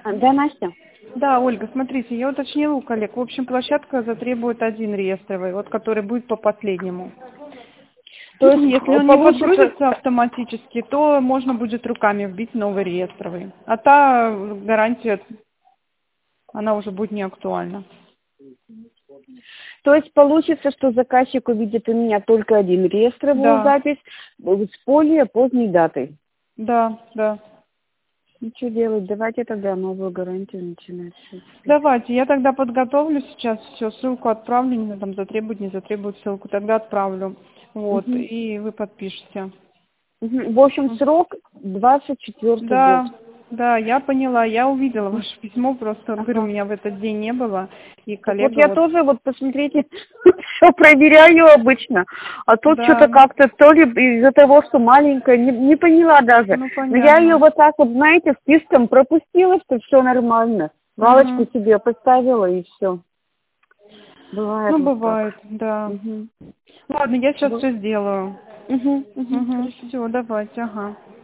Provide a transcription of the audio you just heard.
Да, Настя? Да, Ольга, смотрите, я уточнила у коллег. В общем, площадка затребует один реестровый, вот который будет по последнему. То есть Если он не получится... подгрузится автоматически, то можно будет руками вбить новый реестровый. А та гарантия, она уже будет не актуальна. То есть получится, что заказчик увидит у меня только один реестровую Да, запись с более поздней датой. да, да. Ну, что делать? Давайте тогда новую гарантию начинать. Давайте, я тогда подготовлю сейчас все, ссылку отправлю, не знаю, там затребуют, не затребуют ссылку, тогда отправлю. Вот, Угу. и вы подпишете. Угу. В общем, срок 24-й год. Да, да, я поняла, я увидела ваше письмо, просто, говорю, меня в этот день не было, и Так вот коллега я вот, тоже, вот посмотрите, все проверяю обычно. А тут что-то да, как-то то ли из-за того, что маленькая, не поняла даже. ну Но я ее понятно. вот так вот, знаете, списком пропустила, что все нормально. Галочку Угу. себе поставила и все. Бывает Ну, вот так. бывает, да. Угу. Ладно, я сейчас все сделаю. Угу. Угу. Угу. Хорошо. Все, давайте, ага.